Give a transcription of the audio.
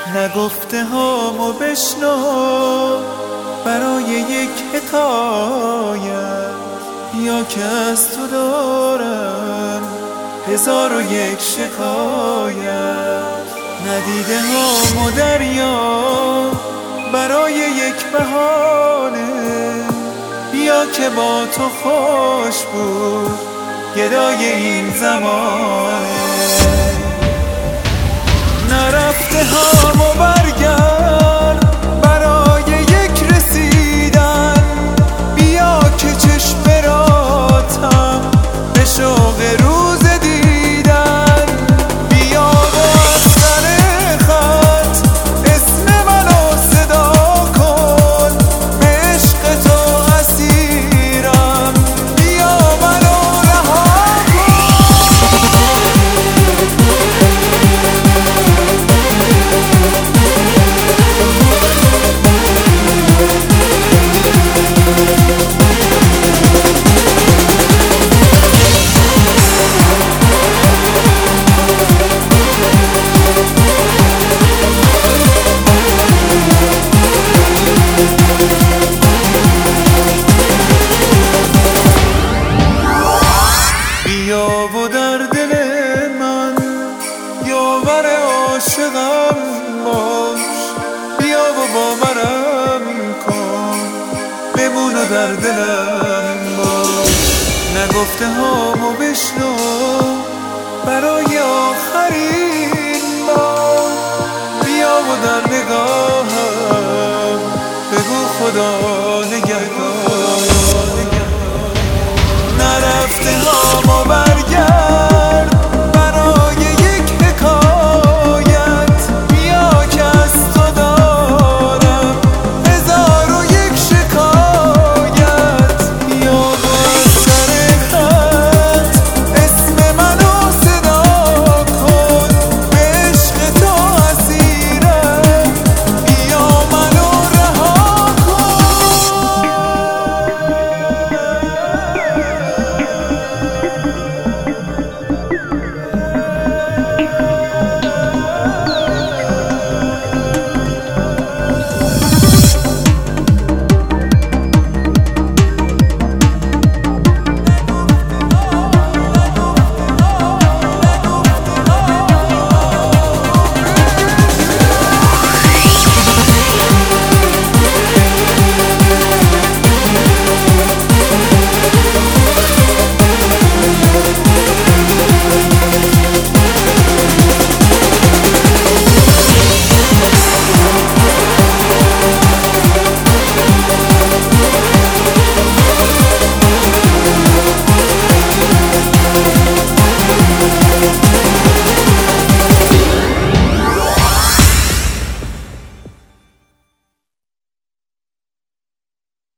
نگفته هامو بشنو برای یک حکایت، یا که از تو دارم 1001 شکایت. ندیده هامو دریا برای یک بهانه، بیا که با تو خوش بود گدای این زمانه. نرفته هامو برگرد برای یک رسیدن، بیا که چشم براتم به شوق روز دیدن. بیا و از سر خط اسم منو صدا کن، به عشق تو اسیرم، بیا منو رها بیا و در دل من یاور عاشقم باش، بیا و باورم کن بمون و در دلم باش. نگفته هامو بشنو برای آخرین بار، بیا و در نگاهم بگو خدا